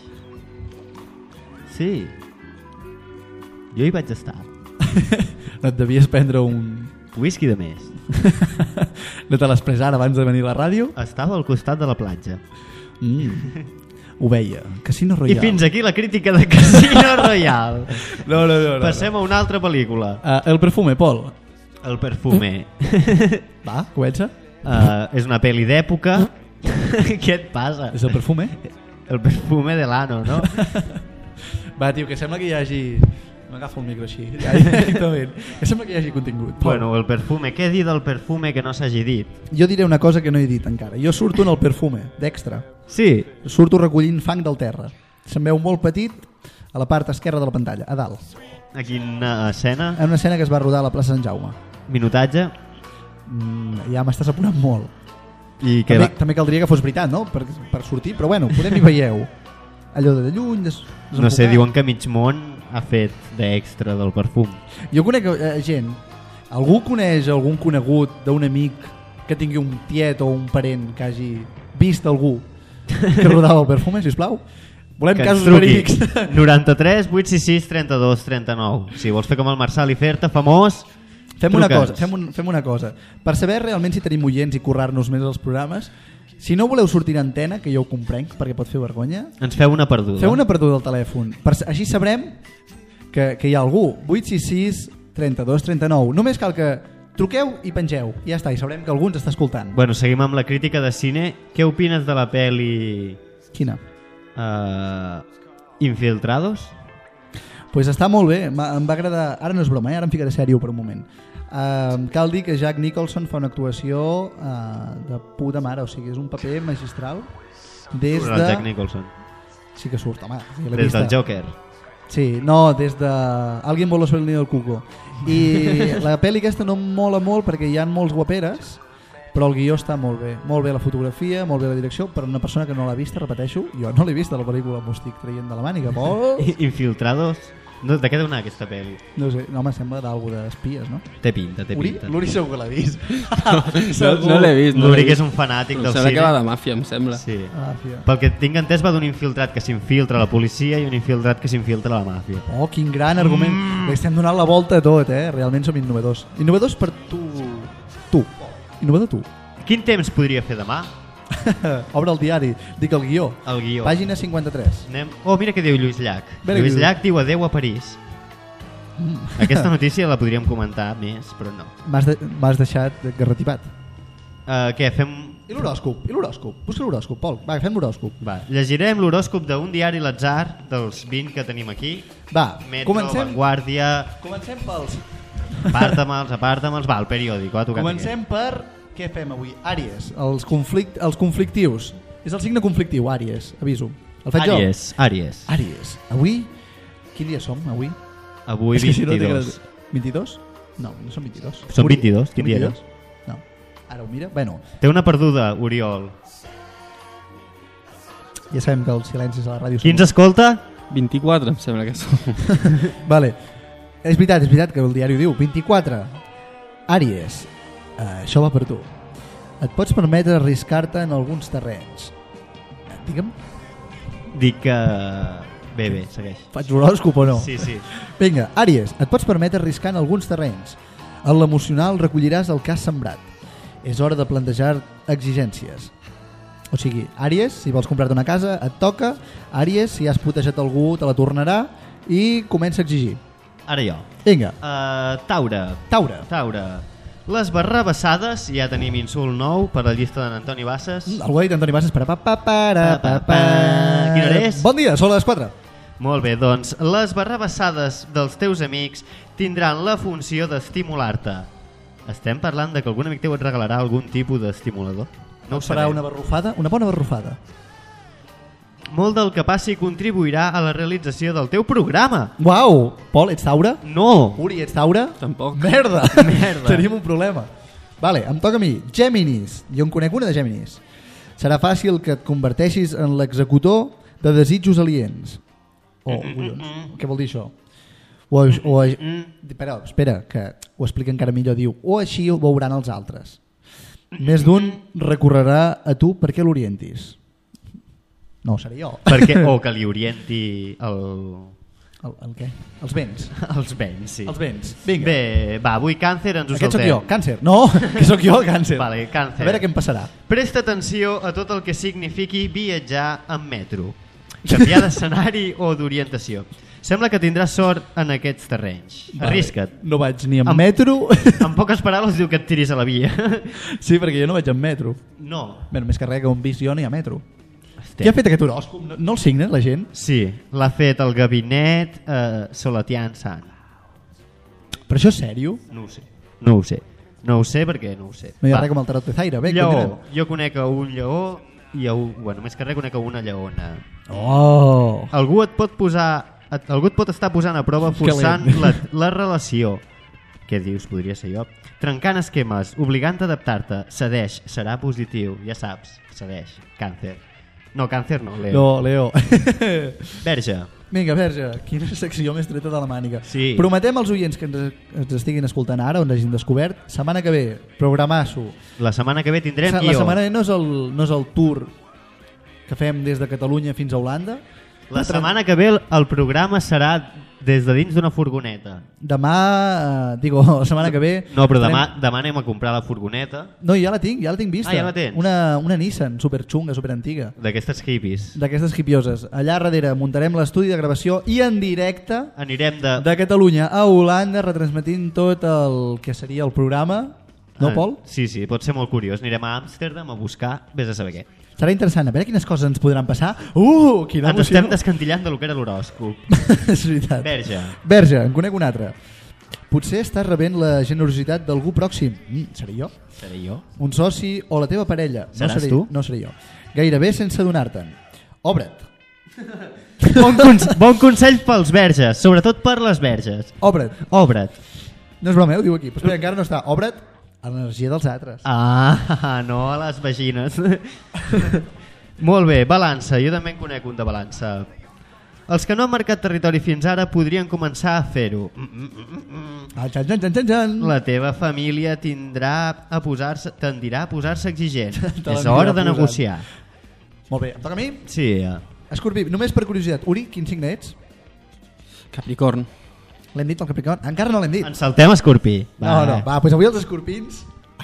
Sí. Jo hi vaig estar. No et devies prendre un... Whisky de més. No te l'has pres ara abans de venir a la ràdio? Estava al costat de la platja. Ho veia. Casino I Royale. fins aquí la crítica de Casino Royale. No. Passem a una altra pel·lícula. El perfume, Pol. El perfume. Va, comença. És una pel·li d'època. Què et passa? És el perfume? El perfume de l'ano, no? Va, tio, que sembla que hi hagi... M'agafa el micro així. Ja, directament. Que sembla que hi hagi contingut. Pol. Bueno, el perfume. Què dir del perfume que no s'hagi dit? Jo diré una cosa que no he dit encara. Jo surto en el perfume, d'extra. Sí. Surto recollint fang del terra. Se'm veu molt petit a la part esquerra de la pantalla, a dalt. A quina escena? En una escena que es va rodar a la plaça Sant Jaume. Minutatge? Ja m'estàs apurant molt. I que També caldria que fos veritat, no? Per sortir, però bueno, podem hi veieu. Allò de lluny... No sé, diuen que mig món ha fet d'extra del perfum. Jo conec gent. Algú coneix algun conegut d'un amic que tingui un tiet o un parent que hagi vist algú que rodava el perfume, sisplau? Volem Que casos ens truqui. verídics. 93 866 32 39. Si vols fer com el Marçal i fer-te famós, Fem una cosa, truca'ns. fem una cosa. Per saber realment si tenim oients i currar-nos més els programes, si no voleu sortir en antena, que jo ho comprenc perquè pot fer vergonya, ens feu una perduda. feu una perduda al telèfon. Així sabrem que hi ha algú. 866 32 39. Només cal que truqueu i pengeu. I ja està, i sabrem que algú ens està escoltant. Bueno, seguim amb la crítica de cine. Què opines de la pel·li Quina? Infiltrados? Pues està molt bé, em va agradar. Ara no és broma, ara em ficaré sèrio per un moment. Cal dir que Jack Nicholson fa una actuació de puta mare, o sigui, és un paper magistral des El de... Jack Nicholson. Sí que surt, home. Sí, l'he Des vista. del Joker. Sí, no, des de... Alguien vol el nido del cuco. I la pel·li aquesta no em mola molt perquè hi ha molts guaperes, però el guió està molt bé. Molt bé la fotografia, molt bé la direcció, per una persona que no l'ha vista, repeteixo, jo no l'he vista la pel·lícula, m'ho estic traient de la màniga, Pol. Infiltrados? No, de què deu anar aquesta pel·li? No sé, no, sembla d'algú d'espies, no? Té pinta, té pinta. L'Uri segur que l'ha vist. No l'he vist. L'Uri que és un fanàtic del Sembla cine. que va de màfia, em sembla. Sí. Màfia. Pel que tinc entès va d'un infiltrat que s'infiltra a la policia i un infiltrat que s'infiltra a la màfia. Oh, quin gran argument. Li estem donant la volta a tot, Realment som innovadors. Innovadors per tu. Tu. Innovador tu. Quin temps podria fer demà? Obre el diari, dic el guió. El guió. Pàgina 53. Anem... Oh, mira què diu Lluís Llach. Very Lluís good. Llach diu adeu a París. Aquesta notícia la podríem comentar més, però no. M'has deixat garratipat. Què, fem... I l'horòscop? Busca l'horòscop, Pol. Va, fem l'horòscop. Va, llegirem l'horòscop d'un diari l'atzar dels 20 que tenim aquí. Va, Metro, comencem. Vanguardia... Comencem pels... Aparta'mels. Va, el periòdic. Comencem per... Què fem avui? Àries, els conflictius. És el signe conflictiu, Àries, aviso. El faig Àries. Àries. Avui, quin dia som, avui? Avui És que 22. Si no 22? No, no són 22. Són 22, quin dia era? No, ara ho mira. Bueno, Té una perduda, Oriol. ja sabem que els silencis a la ràdio Qui ens escolta? 24, em sembla que són. Vale. És veritat que el diari ho diu. 24. Àries. Això va per tu. Et pots permetre arriscar-te en alguns terrenys. Digue'm. Dic que... Bé, segueix. Faig l'horòscop o no? Sí. Vinga, Àries, et pots permetre arriscar en alguns terrenys. En l'emocional recolliràs el que has sembrat. És hora de plantejar exigències. O sigui, Àries, si vols comprar-te una casa, et toca. Àries, si has putejat algú, te la tornarà. I comença a exigir. Ara jo. Vinga. Taure. Les barrabassades, ja tenim insult nou per la llista d'en Antoni Bassas. Algú ha dit Antoni Bassas per Quina hora és? Bon dia, són les 4. Molt bé, doncs les barrabassades dels teus amics tindran la funció d'estimular-te. Estem parlant de que algun amic teu et regalarà algun tipus d'estimulador? No ho Farà sabem. una barrufada, una bona barrufada. Molt del que passi contribuirà a la realització del teu programa. Uau, Pol, ets Taure? No! Uri, ets Taure? Tampoc. Merda! Tenim un problema. Vale, em toca a mi. Géminis. Jo en conec una de Géminis. Serà fàcil que et converteixis en l'executor de desitjos aliens. Collons, què vol dir això? Espera, que ho explica encara millor. Diu, o així ho veuran els altres. Més d'un recorrerà a tu perquè l'orientis. No, seré jo. O que li orienti el què? Els vents. Els vents, sí. Els vents. Vinga. Bé, va, avui Càncer ens ho Aquest saltem. sóc jo, Càncer. No, que sóc jo, Càncer. Vale, Càncer. A veure què em passarà. Presta atenció a tot el que signifiqui viatjar en metro. Canviar d'escenari o d'orientació. Sembla que tindràs sort en aquests terrenys. Arrisca't. No vaig ni en metro. En poques paraules diu que et tiris a la via. Sí, perquè jo no vaig en metro. No. Bé, més que res que on vist jo no hi ha metro. Qui ha fet aquest horòscop? No el signen la gent? Sí, l'ha fet el gabinet Solatian Sant. Però això és sèrio? No ho sé. No ho sé perquè no ho sé. No hi ha res com el tarot de Zaire. Bé, lleó. continuem. Jo conec a un lleó i a un... Bueno, més que res conec a una lleona. Oh! Algú et pot estar posant a prova forçant la relació. Què dius? Podria ser jo. Trencant esquemes, obligant a adaptar-te. Cedeix, serà positiu. Ja saps, cedeix. Càncer. No, Càncer no, Leo. No, Leo. Verge. Vinga, Verge, quina secció més treta de la màniga. Sí. Prometem als oients que ens estiguin escoltant ara, on hagin descobert, setmana que ve, programasso. La setmana que ve tindrem La setmana que ve no és el tour que fem des de Catalunya fins a Holanda. La setmana que ve el programa serà des de dins d'una furgoneta. Demà, la setmana que ve... No, però demà anem a comprar la furgoneta. No, ja la tinc vista. Ah, ja la tens? Una Nissan superxunga, superantiga. D'aquestes hippies. D'aquestes hipioses. Allà darrere muntarem l'estudi de gravació i en directe anirem de Catalunya a Holanda retransmetint tot el que seria el programa. No, Pol? Sí, pot ser molt curiós. Anirem a Amsterdam a buscar, vés a saber què. Serà interessant, a veure quines coses ens podran passar. Quina emoció! Ens estem descantillant de lo que era l'horòscop. És veritat. Verge, en conec un altre. Potser estàs rebent la generositat d'algú pròxim. Seré jo? Seré jo? Un soci o la teva parella. Seràs tu? No seré jo. Gairebé sense adonar-te'n. Obre't. Bon consell pels verges, sobretot per les verges. Obre't. No és broma, ho diu aquí. Però espera, encara no està. Obre't a l'energia dels altres. No a les vagines. Molt bé, balança. Jo també en conec un de balança. Els que no han marcat territori fins ara podrien començar a fer-ho. La teva família tendirà a posar-se exigent. És hora de negociar. Molt bé, em toca a mi? Sí. Escorpí, només per curiositat, Uri, quin signe ets? Capricorn. L'hem dit, el Capricorn? Encara no l'hem dit. En saltem Escorpí. No, doncs avui els escorpins...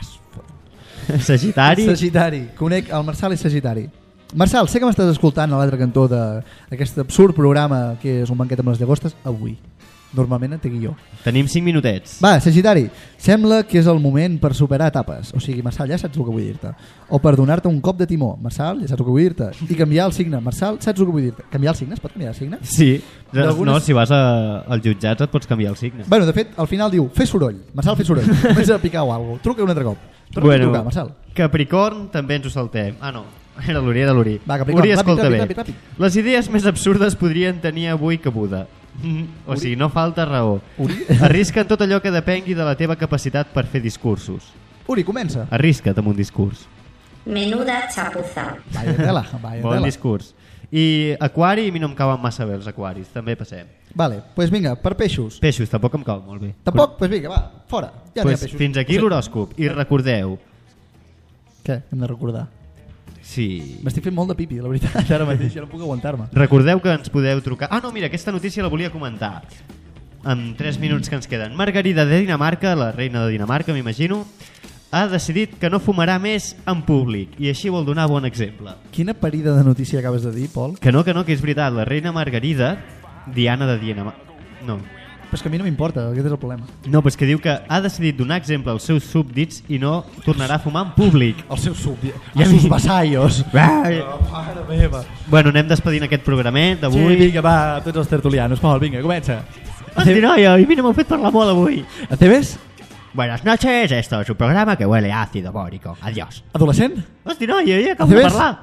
Sagitari. Sagitari, conec el Marçal és Sagitari. Marçal, sé que m'estàs escoltant a l'altre cantó d'aquest absurd programa que és un banquet amb les llagostes avui. Normalment en té guió. Tenim 5 minutets. Va, Sagitari, sembla que és el moment per superar etapes. O sigui, Marçal, ja saps el que vull dir-te. O per donar-te un cop de timó. Marçal, ja saps el que vull dir-te. I canviar el signe. Marçal, saps el que vull dir-te. Canviar el signe? Es pot canviar el signe? Sí. No, si vas als jutjats et pots canviar el signe. Bueno, de fet, al final diu, fes soroll. Marçal, fes soroll. Comença a picar o alguna cosa. Truca un altre cop. Torna a trucar, Marçal. Capricorn també ens ho saltem. Ah, no. Era l'Uri, Va, Capricorn, Uri, escolta ràpid. Les idees més absurdes podrien tenir avui cabuda. O sigui, no falta raó. Arrisca'n tot allò que depengui de la teva capacitat per fer discursos. Uri, comença. Arrisca't amb un discurs. Menuda chapuza. Vaya tela. Bon discurs. I aquari, a mi no em cauen massa bé els aquaris. També passem. Vale, pues vinga, per peixos. Peixos, tampoc em cau molt bé. Tampoc? Pues vinga, va, fora. Ja pues fins aquí l'horòscop. I recordeu... Què? Hem de recordar. Sí. M'estic fent molt de pipi, la veritat, ara mateix, ja no puc aguantar-me. Recordeu que ens podeu trucar... Ah, no, mira, aquesta notícia la volia comentar. En 3 minuts que ens queden. Margarida de Dinamarca, la reina de Dinamarca, m'imagino, ha decidit que no fumarà més en públic i així vol donar bon exemple. Quina parida de notícia acabes de dir, Pol? Que no, que és veritat. La reina Margarida, Diana de Dinamarca... No. Però és que a mi no m'importa, aquest és el problema. No, però és que diu que ha decidit donar exemple als seus súbdits i no tornarà a fumar en públic. Els seus súbdits? Els seus vassallos? Mare meva. Bueno, anem despedint aquest programet d'avui. Sí, vinga, va, tots els tertulianos. Pol, vinga, comença. Hosti, noia, a mi no m'ho fet parlar molt avui. ¿Acebes? Buenas noches, esto es un programa que huele a ácido bórico. Adiós. ¿Adolescent? Hosti, noia, ja acabo de parlar.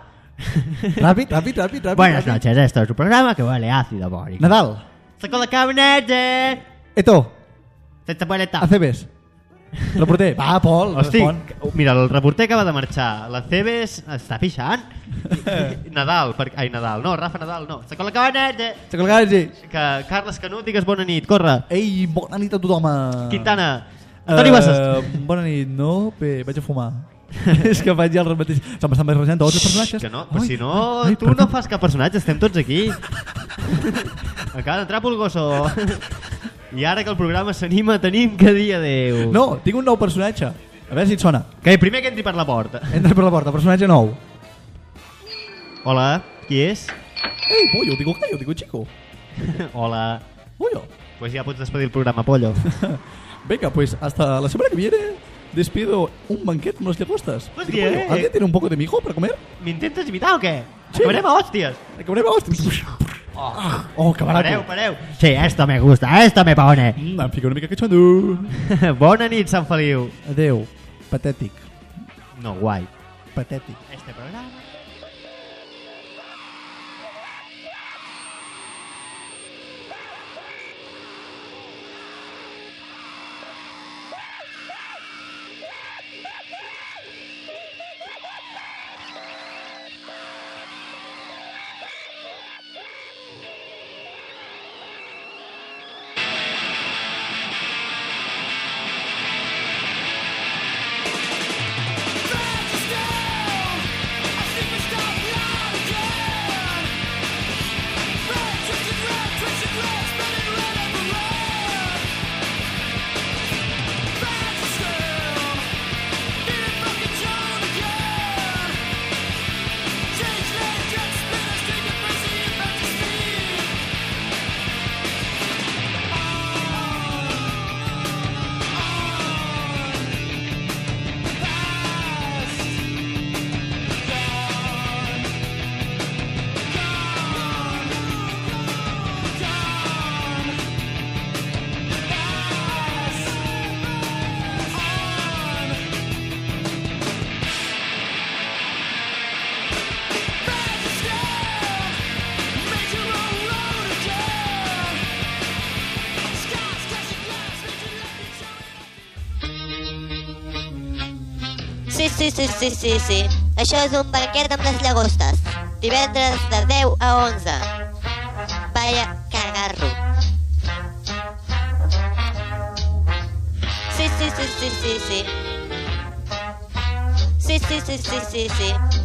Ràpid. Buenas noches, esto es un programa que huele a ácido bórico. Nadal. Saco la cabinete. Eto. Sense boleta. Acebes. Reporter. Va, Pol, hosti, respon. Mira, el reporter acaba de marxar. La Cebes està pixant. Nadal, Nadal. No, Rafa Nadal, no. Saco la cabinete. Que Carles Canut, digues bona nit, corre. Ei, bona nit a tothom. Quintana. Toni Bassas. Bona nit, no? Bé, vaig a fumar. És que faig ja el mateix. Se m'estan barrejant tots els personatges. Que no, però si no, tu no fas cap personatge, estem tots aquí. Acaba d'entrar Pulgoso. I ara que el programa s'anima tenim que dir adeu. No, tinc un nou personatge. A veure si et sona. Que primer que entri per la porta. Entra per la porta, personatge nou. Hola, qui és? Ei, pollo, digo chico. Hola. Pollo. Pues ya puedes despedir el programa, pollo. Venga, pues hasta la semana que viene despido un banquet con las llagostas. Hostia, ¿Alguien tiene un poco de mijo para comer? ¿Me intentas imitar o qué? Sí. ¡Acabarem a hòsties! Oh, que barato. Pareu. Sí, esto me gusta, esto me pone. Em fica una mica catxando. Bona nit, Sant Feliu. Adeu. Patètic. No, guai. Patètic. Este programa... Sí. Això és un banquet amb les llagostes. Divendres de 10 a 11. vaya cagarro. Sí. Sí.